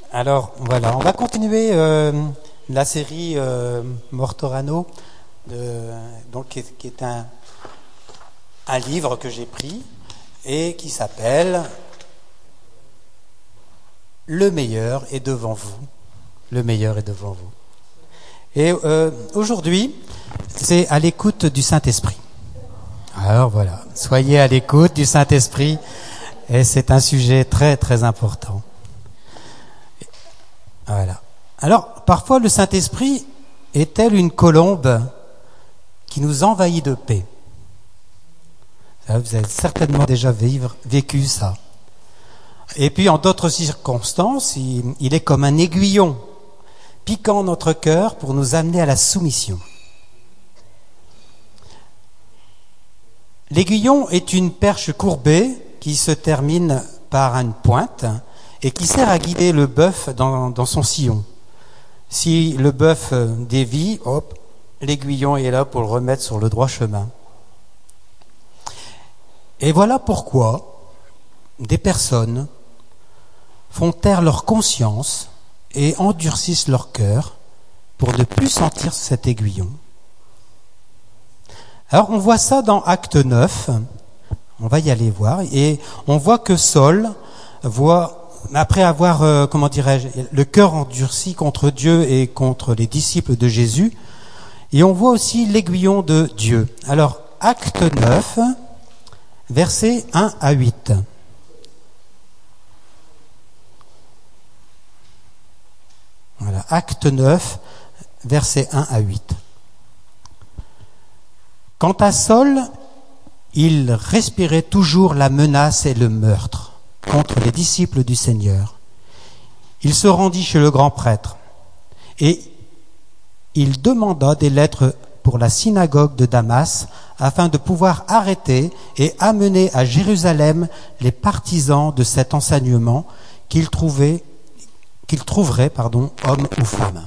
Alors voilà, on va continuer la série Mortorano, qui est un livre que j'ai pris et qui s'appelle Le meilleur est devant vous. Le meilleur est devant vous. Et aujourd'hui, c'est à l'écoute du Saint-Esprit. Alors voilà, soyez à l'écoute du Saint-Esprit, et c'est un sujet très très important. Voilà. Alors, parfois le Saint-Esprit est tel une colombe qui nous envahit de paix. Vous avez certainement déjà vécu ça. Et puis en d'autres circonstances, il est comme un aiguillon piquant notre cœur pour nous amener à la soumission. L'aiguillon est une perche courbée qui se termine par une pointe et qui sert à guider le bœuf dans son sillon. Si le bœuf dévie, hop, l'aiguillon est là pour le remettre sur le droit chemin. Et voilà pourquoi des personnes font taire leur conscience et endurcissent leur cœur pour ne plus sentir cet aiguillon. Alors on voit ça dans Acte 9, on va y aller voir, et on voit que Saul voit, après avoir, le cœur endurci contre Dieu et contre les disciples de Jésus, et on voit aussi l'aiguillon de Dieu. Alors Acte 9, versets 1 à 8. Voilà, Acte 9, versets 1 à 8. Quant à Saul, il respirait toujours la menace et le meurtre contre les disciples du Seigneur. Il se rendit chez le grand prêtre et il demanda des lettres pour la synagogue de Damas afin de pouvoir arrêter et amener à Jérusalem les partisans de cet enseignement qu'il trouverait, hommes ou femmes.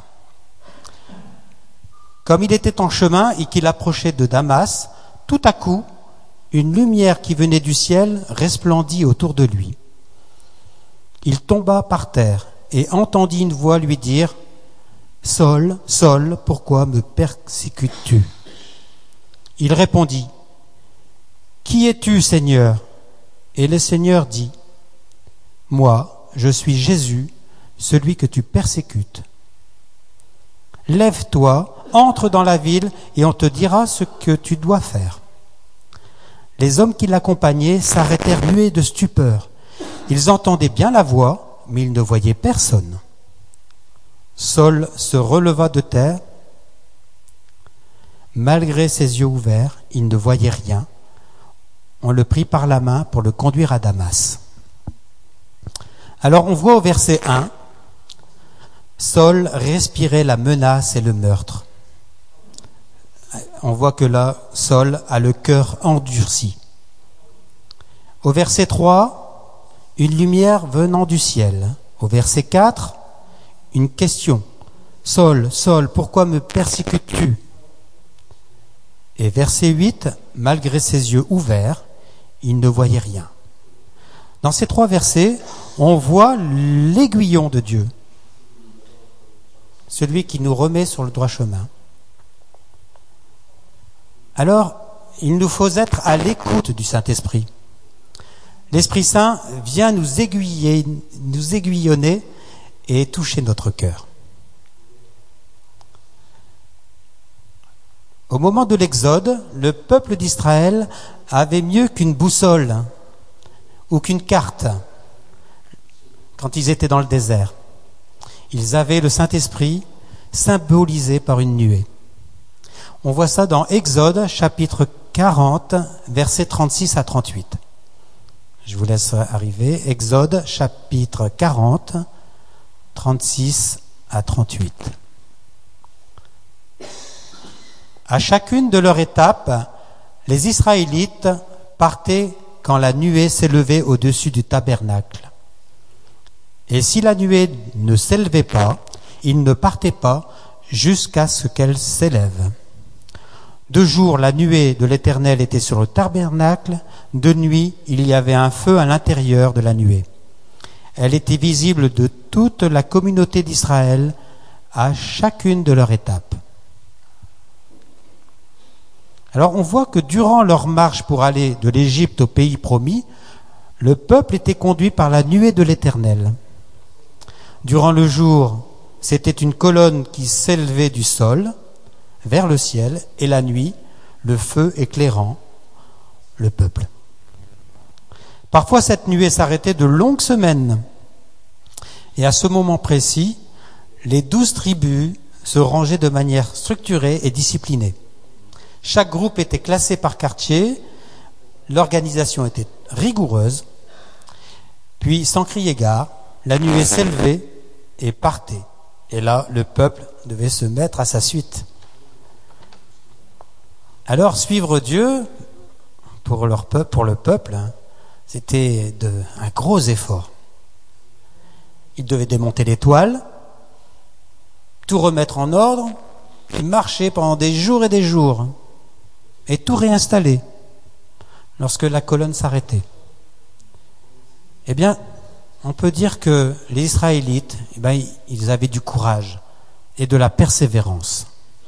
Comme il était en chemin et qu'il approchait de Damas, tout à coup, une lumière qui venait du ciel resplendit autour de lui. Il tomba par terre et entendit une voix lui dire « Saul, Saul, pourquoi me persécutes-tu » Il répondit « Qui es-tu, Seigneur » Et le Seigneur dit « Moi, je suis Jésus, celui que tu persécutes. Lève-toi, entre dans la ville et on te dira ce que tu dois faire. » Les hommes qui l'accompagnaient s'arrêtèrent muets de stupeur. Ils entendaient bien la voix, mais ils ne voyaient personne. Saul se releva de terre. Malgré ses yeux ouverts, il ne voyait rien. On le prit par la main pour le conduire à Damas. Alors on voit au verset 1, Saul respirait la menace et le meurtre. On voit que là, Saul a le cœur endurci. Au verset 3, une lumière venant du ciel. Au verset 4, une question. Saul, Saul, pourquoi me persécutes-tu ? Et verset 8, malgré ses yeux ouverts, il ne voyait rien. Dans ces trois versets, on voit l'aiguillon de Dieu, celui qui nous remet sur le droit chemin. Alors, il nous faut être à l'écoute du Saint-Esprit. L'Esprit Saint vient nous aiguillonner et toucher notre cœur. Au moment de l'Exode, le peuple d'Israël avait mieux qu'une boussole ou qu'une carte quand ils étaient dans le désert. Ils avaient le Saint-Esprit symbolisé par une nuée. On voit ça dans Exode, chapitre 40, versets 36 à 38. Je vous laisse arriver. Exode, chapitre 40, 36 à 38. À chacune de leurs étapes, les Israélites partaient quand la nuée s'élevait au-dessus du tabernacle. Et si la nuée ne s'élevait pas, ils ne partaient pas jusqu'à ce qu'elle s'élève. De jour, la nuée de l'Éternel était sur le tabernacle. De nuit, il y avait un feu à l'intérieur de la nuée. Elle était visible de toute la communauté d'Israël à chacune de leurs étapes. Alors on voit que durant leur marche pour aller de l'Égypte au pays promis, le peuple était conduit par la nuée de l'Éternel. Durant le jour, c'était une colonne qui s'élevait du sol vers le ciel, et la nuit, le feu éclairant le peuple. Parfois, cette nuée s'arrêtait de longues semaines. Et à ce moment précis, les 12 tribus se rangeaient de manière structurée et disciplinée. Chaque groupe était classé par quartier, l'organisation était rigoureuse, puis sans crier gare, la nuée s'élevait et partait. Et là, le peuple devait se mettre à sa suite. Alors, suivre Dieu, pour le peuple, c'était un gros effort. Ils devaient démonter les toiles, tout remettre en ordre, puis marcher pendant des jours, et tout réinstaller lorsque la colonne s'arrêtait. Eh bien, on peut dire que les Israélites, ils avaient du courage et de la persévérance.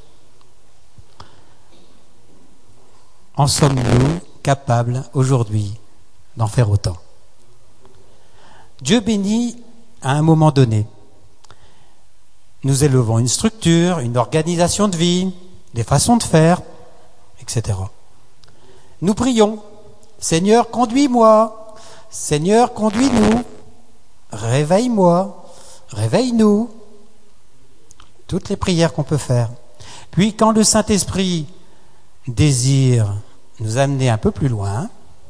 En sommes-nous capables aujourd'hui d'en faire autant? Dieu bénit à un moment donné. Nous élevons une structure, une organisation de vie, des façons de faire, etc. Nous prions, Seigneur, conduis-moi, Seigneur, conduis-nous, réveille-moi, réveille-nous. Toutes les prières qu'on peut faire. Puis quand le Saint-Esprit désire nous amener un peu plus loin,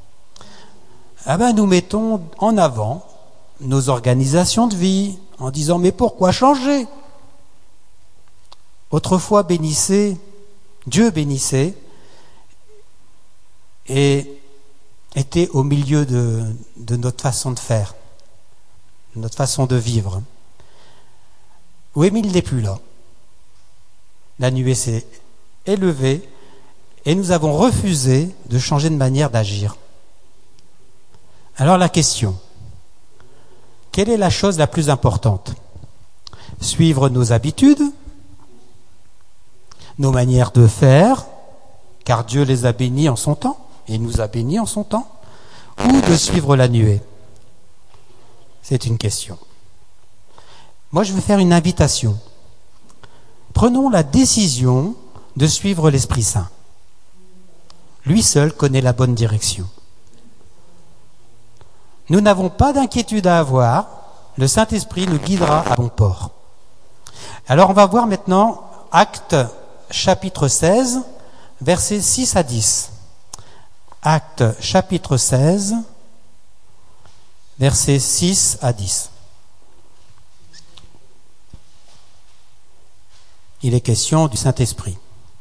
nous mettons en avant nos organisations de vie en disant mais pourquoi changer? Autrefois Dieu bénissait et était au milieu de notre façon de faire, de notre façon de vivre. Oui, mais il n'est plus là. La nuée s'est élevée et nous avons refusé de changer de manière d'agir. Alors la question, quelle est la chose la plus importante? Suivre nos habitudes, nos manières de faire, car Dieu les a bénis en son temps, et nous a bénis en son temps, ou de suivre la nuée? C'est une question. Moi, je veux faire une invitation. Prenons la décision de suivre l'Esprit Saint. Lui seul connaît la bonne direction. Nous n'avons pas d'inquiétude à avoir, le Saint-Esprit nous guidera à bon port. Alors on va voir maintenant Actes chapitre 16, versets 6 à 10. Actes chapitre 16, versets 6 à 10. Il est question du Saint-Esprit.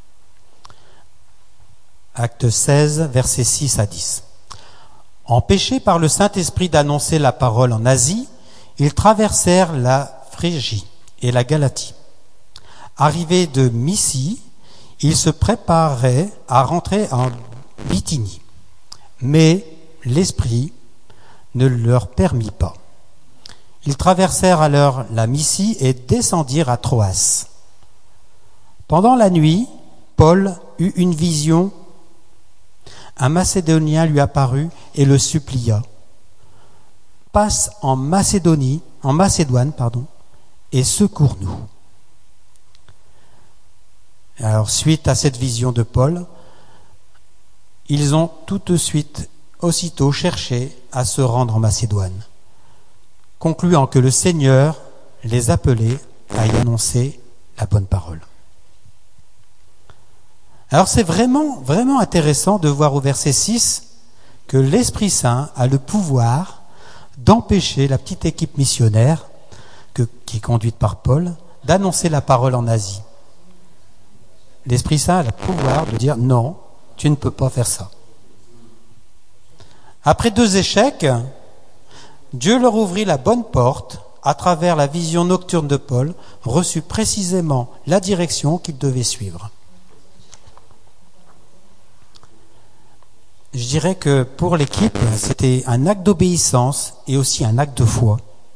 Acte 16, versets 6 à 10. Empêchés par le Saint-Esprit d'annoncer la parole en Asie, ils traversèrent la Phrygie et la Galatie. Arrivés de Mysie, ils se préparaient à rentrer en Bithynie. Mais l'Esprit ne leur permit pas. Ils traversèrent alors la Mysie et descendirent à Troas. Pendant la nuit, Paul eut une vision. Un Macédonien lui apparut et le supplia. Passe en Macédoine, et secours-nous. Alors, suite à cette vision de Paul, ils ont aussitôt cherché à se rendre en Macédoine, concluant que le Seigneur les appelait à y annoncer la bonne parole. Alors c'est vraiment intéressant de voir au verset 6 que l'Esprit Saint a le pouvoir d'empêcher la petite équipe missionnaire qui est conduite par Paul d'annoncer la parole en Asie. L'Esprit Saint a le pouvoir de dire non, tu ne peux pas faire ça. Après 2 échecs, Dieu leur ouvrit la bonne porte à travers la vision nocturne de Paul, reçut précisément la direction qu'ils devaient suivre. Je dirais que pour l'équipe, c'était un acte d'obéissance et aussi un acte de foi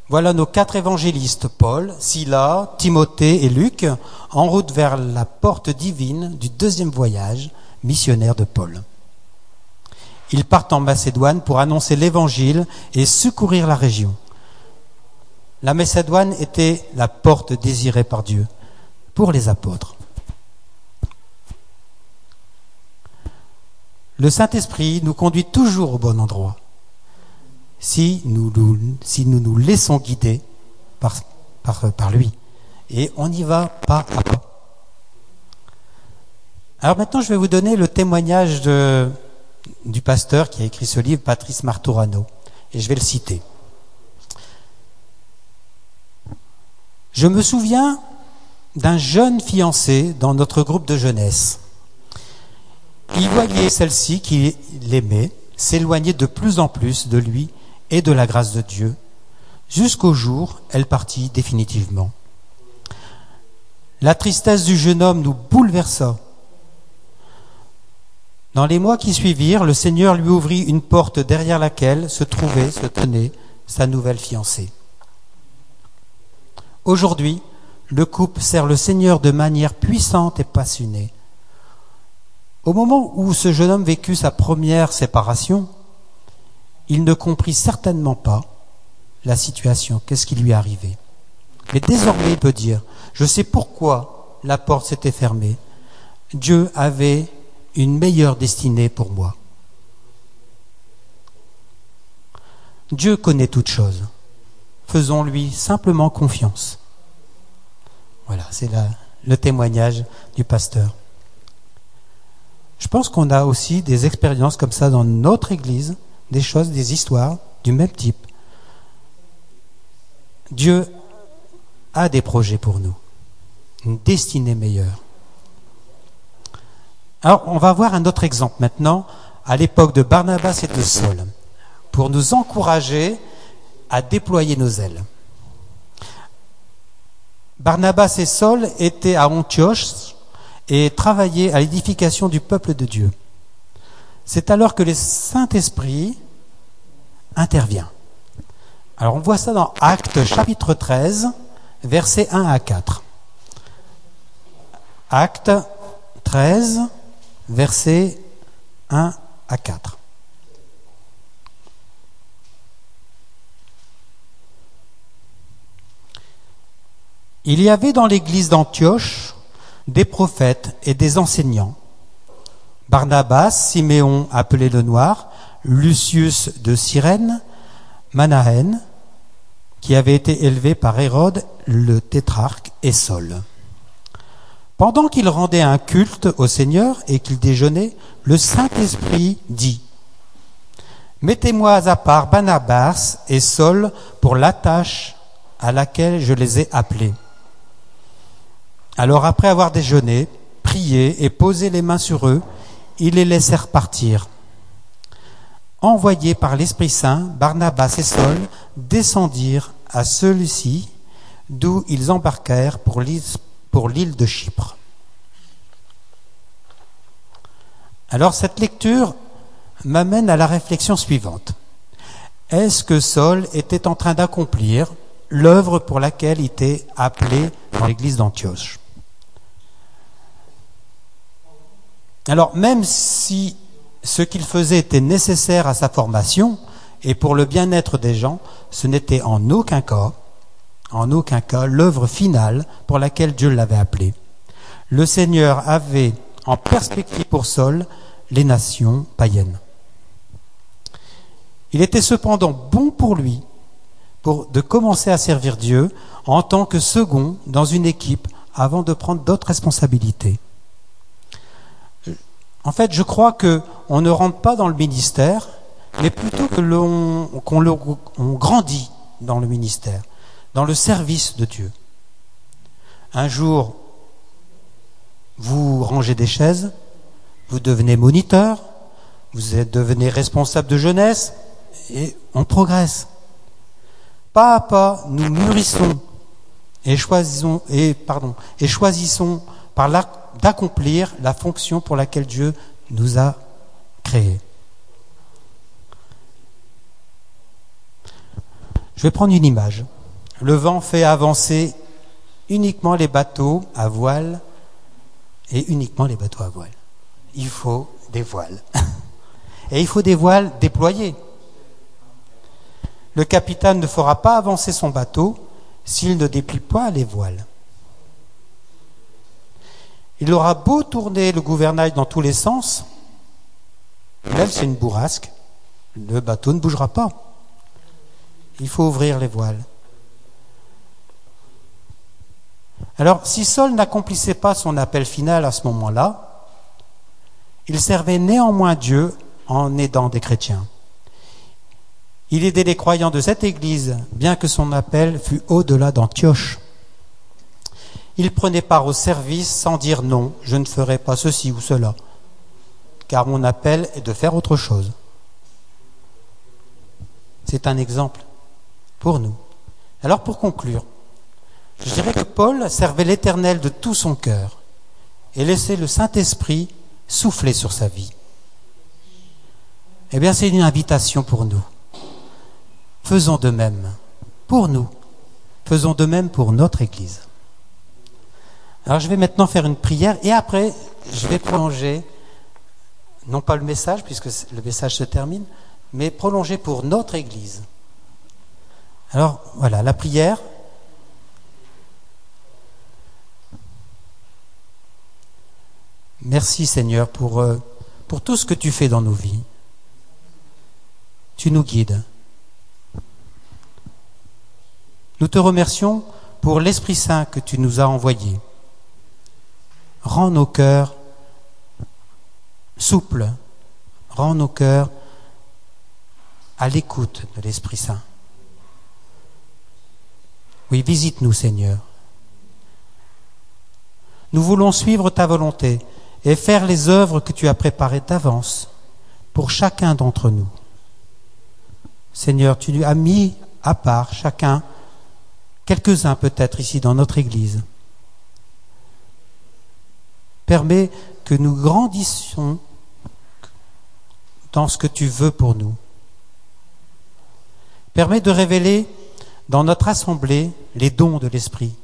Voilà nos 4 évangélistes, Paul, Silas, Timothée et Luc, en route vers la porte divine du 2e voyage missionnaire de Paul. Ils partent en Macédoine pour annoncer l'évangile et secourir la région. La Macédoine était la porte désirée par Dieu pour les apôtres. Le Saint-Esprit nous conduit toujours au bon endroit si nous nous laissons guider par lui. Et on y va pas à pas. Alors maintenant, je vais vous donner le témoignage du pasteur qui a écrit ce livre, Patrice Martorano, et je vais le citer. Je me souviens d'un jeune fiancé dans notre groupe de jeunesse. Il voyait celle-ci qu'il aimait s'éloigner de plus en plus de lui et de la grâce de Dieu, jusqu'au jour où elle partit définitivement. La tristesse du jeune homme nous bouleversa. Dans les mois qui suivirent, le Seigneur lui ouvrit une porte derrière laquelle se tenait sa nouvelle fiancée. Aujourd'hui, le couple sert le Seigneur de manière puissante et passionnée. Au moment où ce jeune homme vécut sa première séparation, il ne comprit certainement pas la situation, qu'est-ce qui lui arrivait. Mais désormais, il peut dire, je sais pourquoi la porte s'était fermée. Dieu avait une meilleure destinée pour moi. Dieu connaît toutes choses. Faisons-lui simplement confiance. Voilà, c'est le témoignage du pasteur. Je pense qu'on a aussi des expériences comme ça dans notre Église, des choses, des histoires du même type. Dieu a des projets pour nous, une destinée meilleure. Alors, on va voir un autre exemple maintenant, à l'époque de Barnabas et de Saul, pour nous encourager à déployer nos ailes. Barnabas et Saul étaient à Antioche et travaillaient à l'édification du peuple de Dieu. C'est alors que le Saint-Esprit intervient. Alors on voit ça dans Actes chapitre 13, versets 1 à 4. Actes 13, versets 1 à 4. Il y avait dans l'église d'Antioche des prophètes et des enseignants. Barnabas, Siméon appelé le Noir, Lucius de Cyrène, Manahen, qui avait été élevé par Hérode le tétrarque, et Saul. Pendant qu'ils rendaient un culte au Seigneur et qu'ils déjeunaient, le Saint-Esprit dit : Mettez-moi à part Barnabas et Saul pour la tâche à laquelle je les ai appelés. Alors après avoir déjeuné, prié et posé les mains sur eux, ils les laissèrent partir. Envoyés par l'Esprit Saint, Barnabas et Saul descendirent à celui-ci, d'où ils embarquèrent pour l'île de Chypre. Alors cette lecture m'amène à la réflexion suivante. Est-ce que Saul était en train d'accomplir l'œuvre pour laquelle il était appelé dans l'église d'Antioche ? Alors même si ce qu'il faisait était nécessaire à sa formation et pour le bien-être des gens, ce n'était en aucun cas l'œuvre finale pour laquelle Dieu l'avait appelé. Le Seigneur avait en perspective pour Saul les nations païennes. Il était cependant bon pour lui de commencer à servir Dieu en tant que second dans une équipe avant de prendre d'autres responsabilités. En fait, je crois qu'on ne rentre pas dans le ministère, mais plutôt qu'on grandit dans le ministère, dans le service de Dieu. Un jour, vous rangez des chaises, vous devenez moniteur, devenez responsable de jeunesse, et on progresse. Pas à pas, nous mûrissons et choisissons d'accomplir la fonction pour laquelle Dieu nous a créés. Je vais prendre une image. Le vent fait avancer uniquement les bateaux à voile et uniquement les bateaux à voile. Il faut des voiles. Et il faut des voiles déployées. Le capitaine ne fera pas avancer son bateau s'il ne déplie pas les voiles. Il aura beau tourner le gouvernail dans tous les sens, l'aile c'est une bourrasque, le bateau ne bougera pas. Il faut ouvrir les voiles. Alors, si Saul n'accomplissait pas son appel final à ce moment-là, il servait néanmoins Dieu en aidant des chrétiens. Il aidait les croyants de cette église, bien que son appel fût au-delà d'Antioche. Il prenait part au service sans dire non, je ne ferai pas ceci ou cela, car mon appel est de faire autre chose. C'est un exemple pour nous. Alors pour conclure, je dirais que Paul servait l'Éternel de tout son cœur et laissait le Saint-Esprit souffler sur sa vie. Eh bien, c'est une invitation pour nous. Faisons de même pour nous. Faisons de même pour notre Église. Alors, je vais maintenant faire une prière et après, je vais prolonger, non pas le message, puisque le message se termine, mais prolonger pour notre Église. Alors, voilà, la prière. Merci Seigneur pour tout ce que tu fais dans nos vies. Tu nous guides. Nous te remercions pour l'Esprit Saint que tu nous as envoyé. Rends nos cœurs souples. Rends nos cœurs à l'écoute de l'Esprit Saint. Oui, visite-nous Seigneur. Nous voulons suivre ta volonté et faire les œuvres que tu as préparées d'avance pour chacun d'entre nous. Seigneur, tu as mis à part chacun, quelques-uns peut-être ici dans notre Église. Permets que nous grandissions dans ce que tu veux pour nous. Permets de révéler dans notre assemblée les dons de l'Esprit.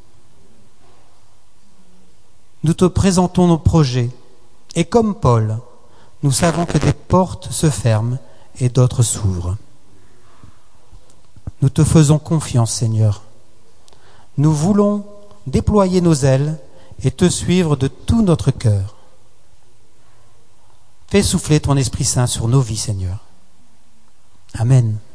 Nous te présentons nos projets et comme Paul, nous savons que des portes se ferment et d'autres s'ouvrent. Nous te faisons confiance, Seigneur. Nous voulons déployer nos ailes et te suivre de tout notre cœur. Fais souffler ton Esprit Saint sur nos vies, Seigneur. Amen.